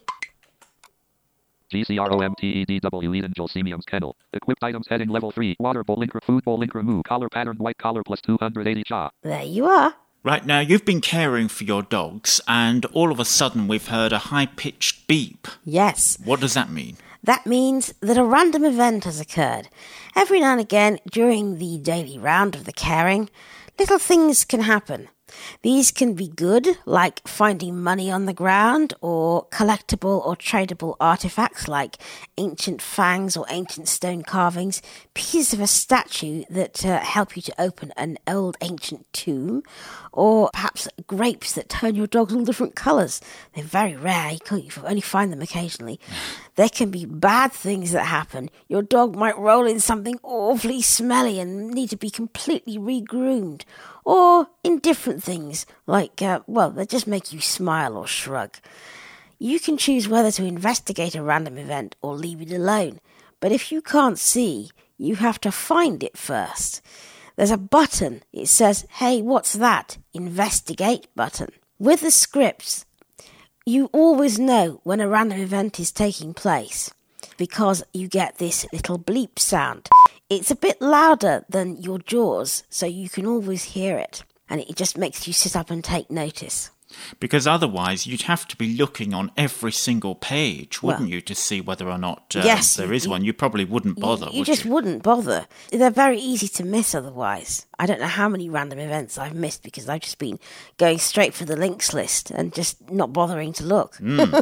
GCROMTEDW Eden Jolsemium's kennel. Equipped items heading level 3. Water bowl link, food bowl link remove. Collar pattern white collar plus 280 cha. There you are. Right, now you've been caring for your dogs and all of a sudden we've heard a high-pitched beep. Yes. What does that mean? That means that a random event has occurred. Every now and again, during the daily round of the caring, little things can happen. These can be good, like finding money on the ground, or collectible or tradable artifacts like ancient fangs or ancient stone carvings, pieces of a statue that help you to open an old ancient tomb, or perhaps grapes that turn your dogs all different colours. They're very rare, you only find them occasionally. There can be bad things that happen. Your dog might roll in something awfully smelly and need to be completely re-groomed. Or indifferent things, like, they just make you smile or shrug. You can choose whether to investigate a random event or leave it alone. But if you can't see, you have to find it first. There's a button. It says, hey, what's that? Investigate button. With the scripts, you always know when a random event is taking place because you get this little bleep sound. It's a bit louder than your jaws, so you can always hear it. And it just makes you sit up and take notice. Because otherwise you'd have to be looking on every single page, wouldn't you, to see whether or not yes, there is one. You probably wouldn't bother, you just wouldn't bother. They're very easy to miss otherwise. I don't know how many random events I've missed because I've just been going straight for the links list and just not bothering to look.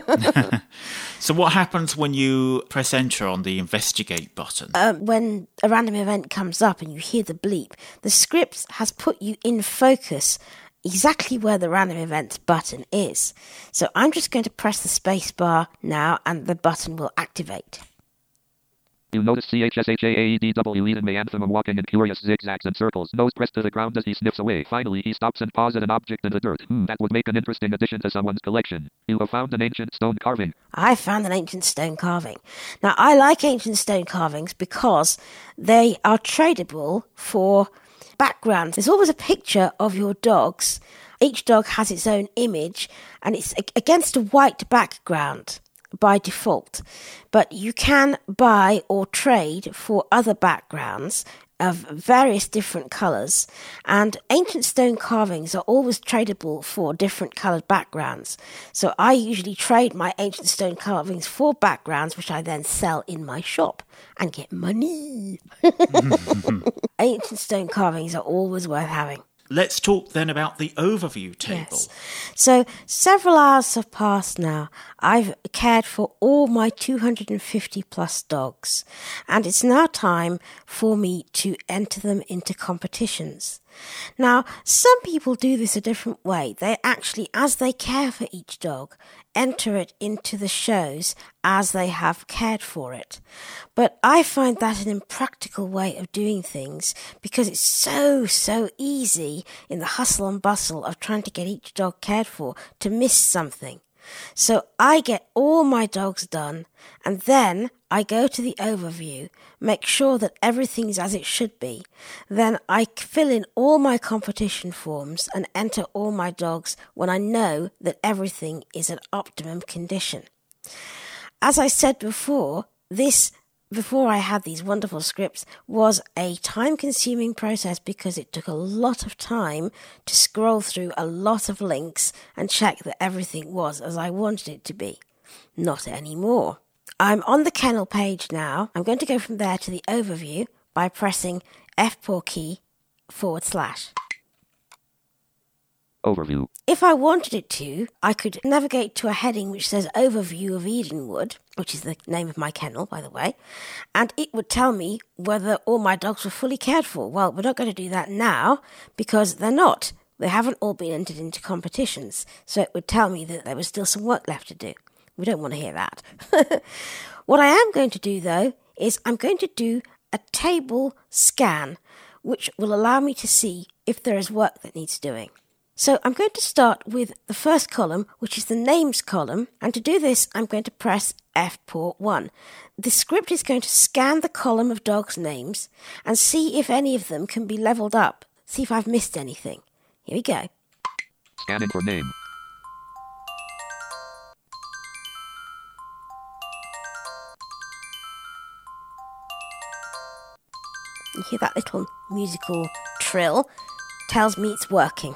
So what happens when you press enter on the investigate button? When a random event comes up and you hear the bleep, the script has put you in focus exactly where the random events button is. So I'm just going to press the space bar now and the button will activate. You notice CHSHAAEDW Eden may anthem walking in curious zigzags and circles, nose pressed to the ground as he sniffs away. Finally, he stops and pauses at an object in the dirt. That would make an interesting addition to someone's collection. You have found an ancient stone carving. I found an ancient stone carving. Now, I like ancient stone carvings because they are tradable for backgrounds. There's always a picture of your dogs. Each dog has its own image and it's against a white background by default. But you can buy or trade for other backgrounds of various different colours, and ancient stone carvings are always tradable for different coloured backgrounds. So I usually trade my ancient stone carvings for backgrounds, which I then sell in my shop and get money. Ancient stone carvings are always worth having. Let's talk then about the overview table. Yes. So several hours have passed now. I've cared for all my 250 plus dogs, and it's now time for me to enter them into competitions. Now, some people do this a different way. They actually, as they care for each dog, enter it into the shows as they have cared for it. But I find that an impractical way of doing things because it's so easy in the hustle and bustle of trying to get each dog cared for to miss something. So I get all my dogs done and then I go to the overview, make sure that everything's as it should be. Then I fill in all my competition forms and enter all my dogs when I know that everything is at optimum condition. As I said before, before I had these wonderful scripts, was a time-consuming process because it took a lot of time to scroll through a lot of links and check that everything was as I wanted it to be. Not anymore. I'm on the kennel page now. I'm going to go from there to the overview by pressing F4 key /. Overview. If I wanted it to, I could navigate to a heading which says Overview of Edenwood, which is the name of my kennel, by the way, and it would tell me whether all my dogs were fully cared for. Well, we're not going to do that now because they're not. They haven't all been entered into competitions, so it would tell me that there was still some work left to do. We don't want to hear that. What I am going to do, though, is I'm going to do a table scan, which will allow me to see if there is work that needs doing. So I'm going to start with the first column, which is the names column, and to do this I'm going to press F-port 1. The script is going to scan the column of dogs' names and see if any of them can be leveled up, see if I've missed anything. Here we go. Scanning for name. You hear that little musical trill? Tells me it's working.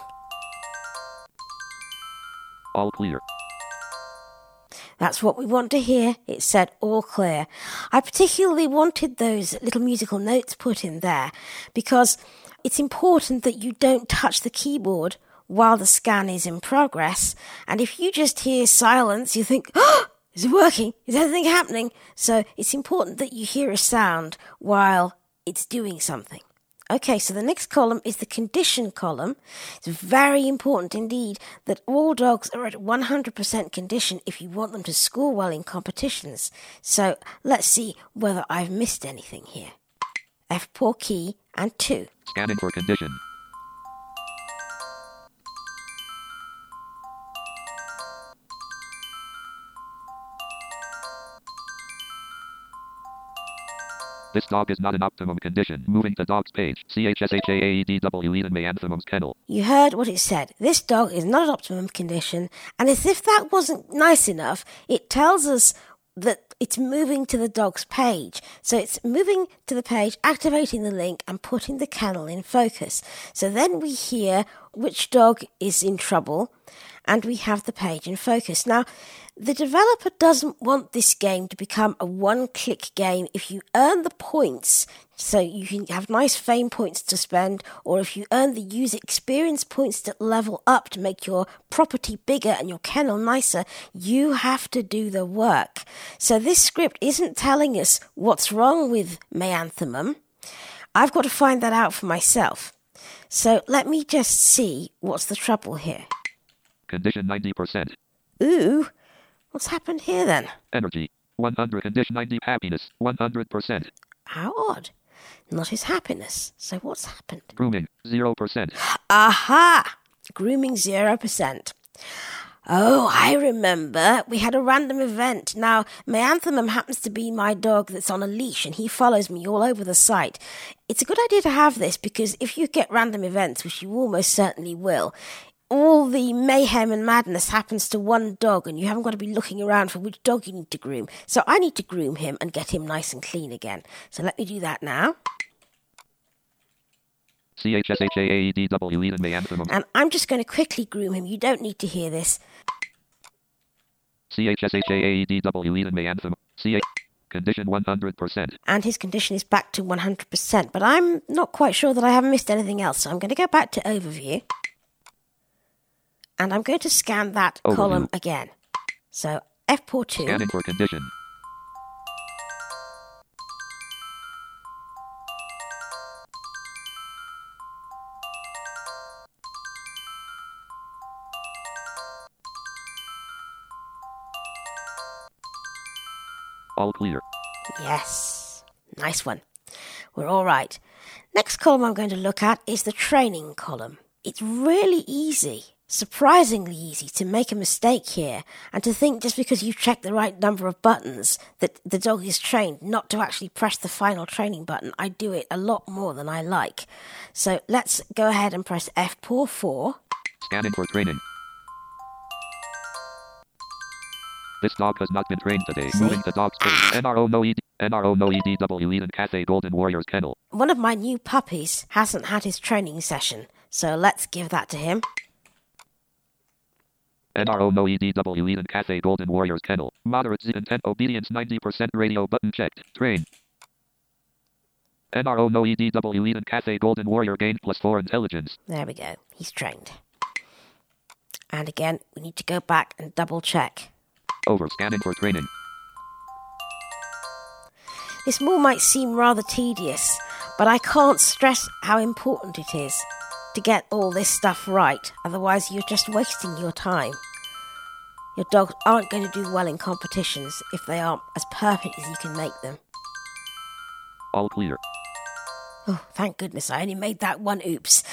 All clear. That's what we want to hear. It said all clear. I particularly wanted those little musical notes put in there because it's important that you don't touch the keyboard while the scan is in progress. And if you just hear silence, you think, oh, is it working? Is anything happening? So it's important that you hear a sound while it's doing something. Okay, so the next column is the condition column. It's very important indeed that all dogs are at 100% condition if you want them to score well in competitions. So let's see whether I've missed anything here. F-port key and 2. Scanning for condition. This dog is not in optimum condition. Moving to dog's page. CHSHAAEDW Eden Mayanthemum's kennel. You heard what it said. This dog is not at optimum condition, and as if that wasn't nice enough, it tells us that it's moving to the dog's page. So it's moving to the page, activating the link, and putting the kennel in focus. So then we hear which dog is in trouble, and we have the page in focus. Now, the developer doesn't want this game to become a one-click game. If you earn the points, so you can have nice fame points to spend, or if you earn the user experience points that level up to make your property bigger and your kennel nicer, you have to do the work. So this script isn't telling us what's wrong with Mayanthemum. I've got to find that out for myself. So let me just see what's the trouble here. Condition 90%. Ooh, what's happened here then? Energy 100. Condition 90. Happiness 100%. How odd. Not his happiness. So what's happened? Grooming 0%. Aha! Grooming 0%. Oh, I remember. We had a random event. Now, Mayanthemum happens to be my dog that's on a leash and he follows me all over the site. It's a good idea to have this because if you get random events, which you almost certainly will, all the mayhem and madness happens to one dog and you haven't got to be looking around for which dog you need to groom. So I need to groom him and get him nice and clean again. So let me do that now. CHSHAAEDW Eden Mayanthemum. And I'm just going to quickly groom him. You don't need to hear this. CHSHAAEDW Eden Mayanthemum. Condition 100%. And his condition is back to 100%. But I'm not quite sure that I haven't missed anything else. So I'm going to go back to Overview. And I'm going to scan that column again. So F-port 2. Scanning for condition. All clear. Yes. Nice one. We're all right. Next column I'm going to look at is the training column. It's really easy. Surprisingly easy to make a mistake here and to think just because you've checked the right number of buttons that the dog is trained not to actually press the final training button. I do it a lot more than I like. So let's go ahead and press F-port 4. Scanning for training. This dog has not been trained today. See? Moving to dog's page. NRO no EDW Eden Cathay Golden Warriors Kennel. One of my new puppies hasn't had his training session, so let's give that to him. NRO no EDW Eden Cathay Golden Warriors Kennel. Moderate Z intent obedience 90% radio button checked. Train. NRO no EDW Eden Cathay Golden Warrior gained +4 intelligence. There we go. He's trained. And again, we need to go back and double check. Over. Scanning for training. This more might seem rather tedious, but I can't stress how important it is to get all this stuff right, otherwise you're just wasting your time. Your dogs aren't going to do well in competitions if they aren't as perfect as you can make them. All clear. Oh, thank goodness, I only made that one oops.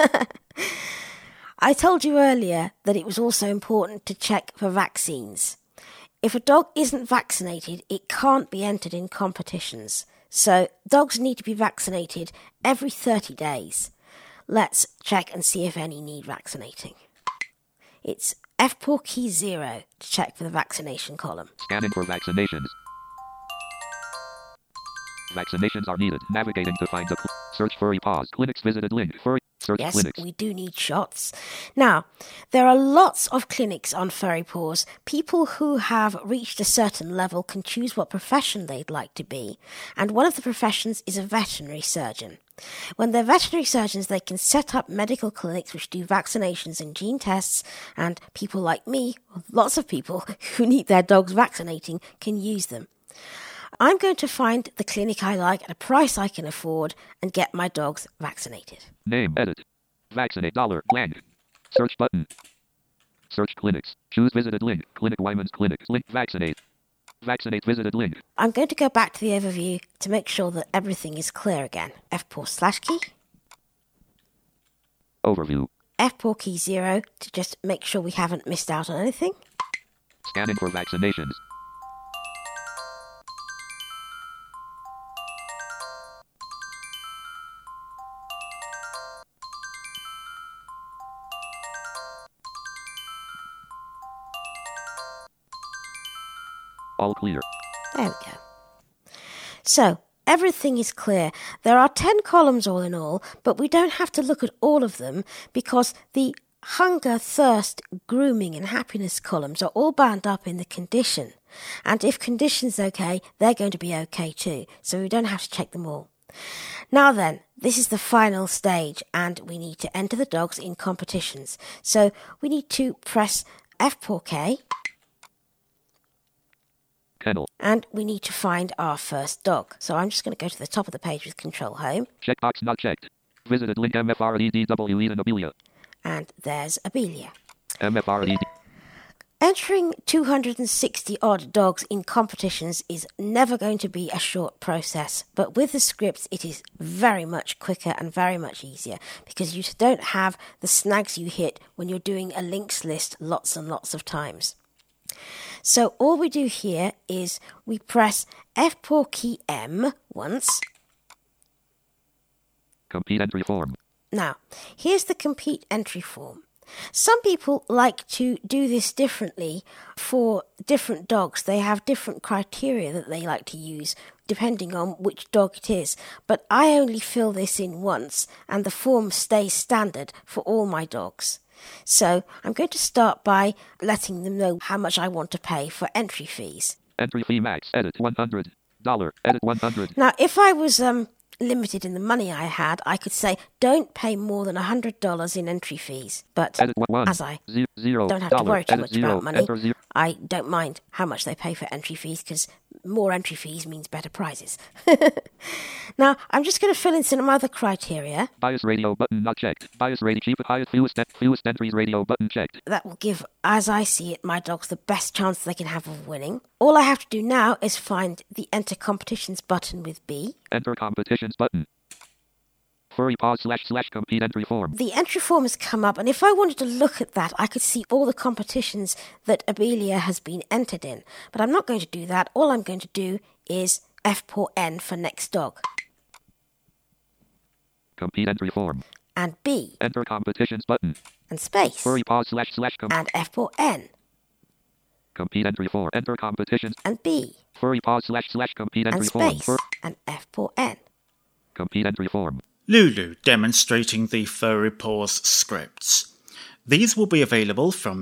I told you earlier that it was also important to check for vaccines. If a dog isn't vaccinated, it can't be entered in competitions. So dogs need to be vaccinated every 30 days. Let's check and see if any need vaccinating. It's FPAW key 0 to check for the vaccination column. Scanning for vaccinations. Vaccinations are needed. Navigating to find the search furry paws. Clinics visited link. Furry search yes, clinics. We do need shots. Now, there are lots of clinics on Furry Paws. People who have reached a certain level can choose what profession they'd like to be. And one of the professions is a veterinary surgeon. When they're veterinary surgeons, they can set up medical clinics which do vaccinations and gene tests, and people like me, lots of people who need their dogs vaccinating, can use them. I'm going to find the clinic I like at a price I can afford and get my dogs vaccinated. Name, edit. Vaccinate, $, blank. Search button. Search clinics. Choose visited link. Clinic Wyman's Clinic. Link vaccinate. Vaccinate visited link. I'm going to go back to the overview to make sure that everything is clear again. FPAW/key. Overview. FPAW key 0 to just make sure we haven't missed out on anything. Scanning for vaccinations. All clear. There we go. So, everything is clear. There are 10 columns all in all, but we don't have to look at all of them because the hunger, thirst, grooming and happiness columns are all bound up in the condition. And if condition's okay, they're going to be okay too, so we don't have to check them all. Now then, this is the final stage and we need to enter the dogs in competitions. So we need to press FPAW-K. Kennel. And we need to find our first dog. So I'm just going to go to the top of the page with Control Home. Checkbox not checked. Visited link MFREDW Eden Abelia. And there's Abelia. MFRED. Entering 260 odd dogs in competitions is never going to be a short process, but with the scripts it is very much quicker and very much easier because you don't have the snags you hit when you're doing a links list lots and lots of times. So all we do here is we press FPAW key M once. Compete entry form. Now, here's the compete entry form. Some people like to do this differently for different dogs. They have different criteria that they like to use depending on which dog it is. But I only fill this in once and the form stays standard for all my dogs. So I'm going to start by letting them know how much I want to pay for entry fees. Entry fee max, edit $100, edit $100. Now, if I was limited in the money I had, I could say don't pay more than $100 in entry fees. But as I don't have to worry too much about money, I don't mind how much they pay for entry fees because more entry fees means better prizes. Now, I'm just going to fill in some other criteria. Bias radio button not checked. Bias radio cheap, highest fewest entries radio button checked. That will give, as I see it, my dogs the best chance they can have of winning. All I have to do now is find the Enter Competitions button with B. Enter Competitions button. Furry Paws / compete entry form. The entry form has come up, and if I wanted to look at that, I could see all the competitions that Abelia has been entered in. But I'm not going to do that. All I'm going to do is FPAW-N for next dog. Compete entry form. And B. Enter Competitions button. And space. Furry Paws / and FPAW-N. Compete entry form. Enter Competitions. And B. Furry Paws / compete entry and form. Space. And FPAW-N. Compete entry form. Lulu demonstrating the Furry Paws scripts. These will be available from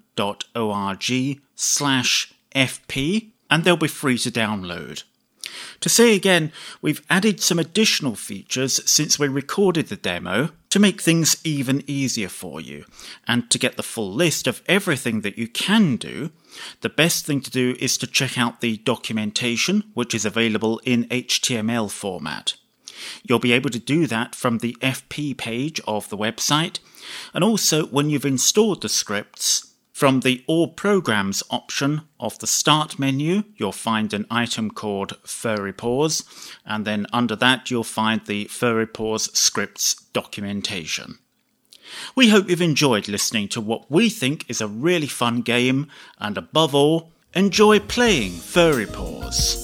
www.hartgen.org/FP and they'll be free to download. To say again, we've added some additional features since we recorded the demo to make things even easier for you. And to get the full list of everything that you can do, the best thing to do is to check out the documentation, which is available in HTML format. You'll be able to do that from the FP page of the website, and also when you've installed the scripts, from the All Programs option of the Start menu, you'll find an item called Furry Paws, and then under that you'll find the Furry Paws scripts documentation. We hope you've enjoyed listening to what we think is a really fun game, and above all, enjoy playing Furry Paws.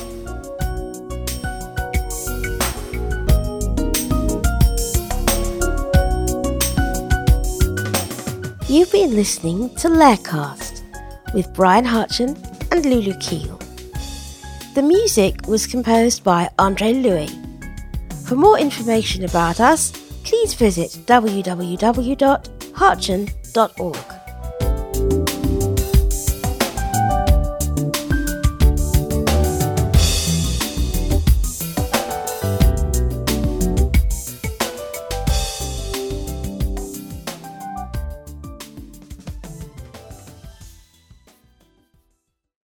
You've been listening to Laircast with Brian Hartgen and Lulu Keel. The music was composed by Andre Louis. For more information about us, please visit www.hartgen.org.